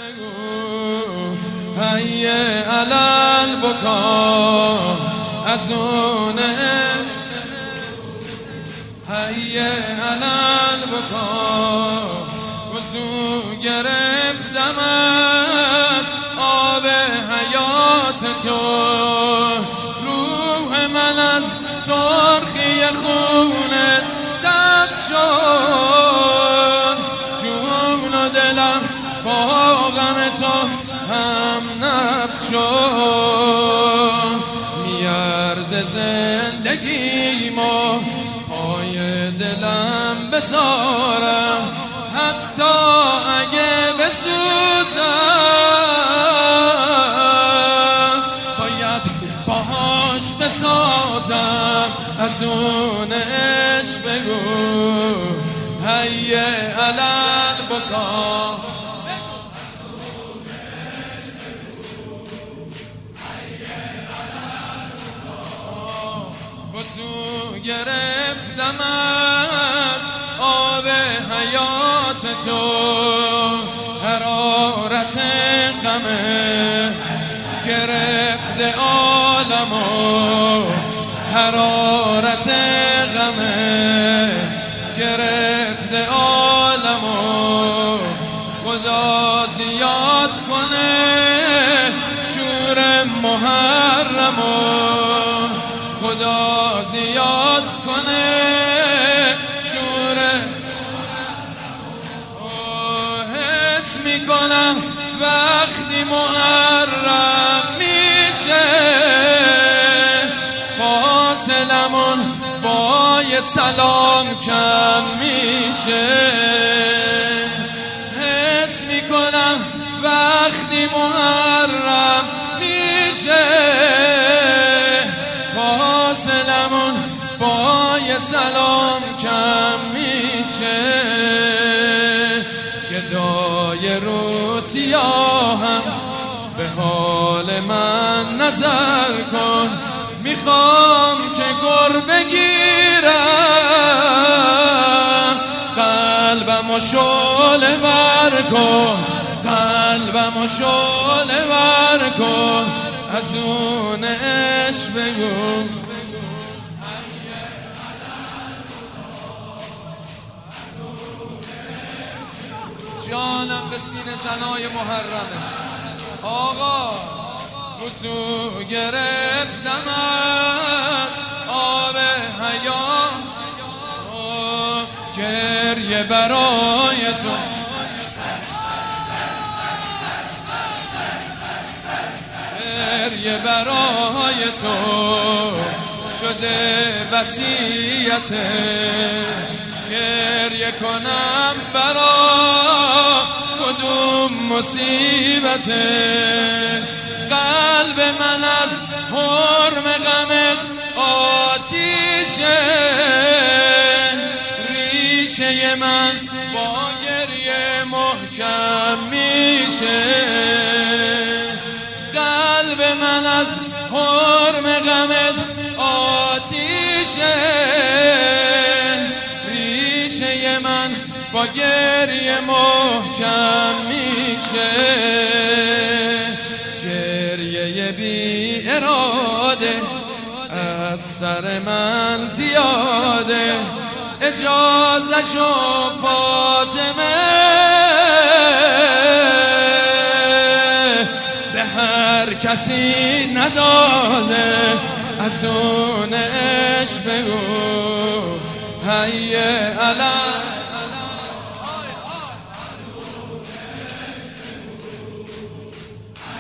بگو هی علل بکا از اون هی علل بکا وضو گرفتمت آب حیات تو روح من از سرخی خونت سبز شد جون و دلم با غم تو هم نبض شد میارزه زندگیمو پای دلم بذارم حتی اگه بسوزم باید باهاش بسازم از اون عشق بگو هی علل بکا وضو گرفتم از آب حیات تو حرارت غمه گرفته عالمو حرارت غمه گرفته عالمو خدا زیاد کنه شور محرمو خدا زیاد کنه شور حس میکنم وقتی محرم میشه فاصلمون با یه سلام کم میشه حس میکنم وقتی محرم میشه فاصلمون با یه سلام کم میشه گدای رو سیاهم به حال من نظر کن میخوام که گر بگیرم قلبمو شعله ور کن قلبمو شعله ور کن از اون عشق بگو جانم به سینه زنای محرمه آقا وضو گرفتم از آب حیات گریه برای تو گریه برای تو شده وصیت گریه کنم برا کدوم مصیبت قلب من از حرم غمت آتیشه ریشه من با گریه محکم میشه قلب من از حرم غمت آتیشه ریشه من با گریه محکم میشه گریه بی اراده از سر من زیاده اجازه‌شو فاطمه به هر کسی نداده از اون عشق بگو هی علل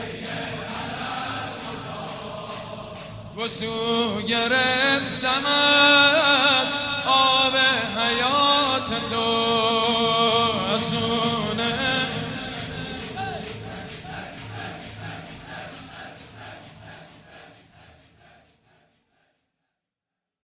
وضو گرفتم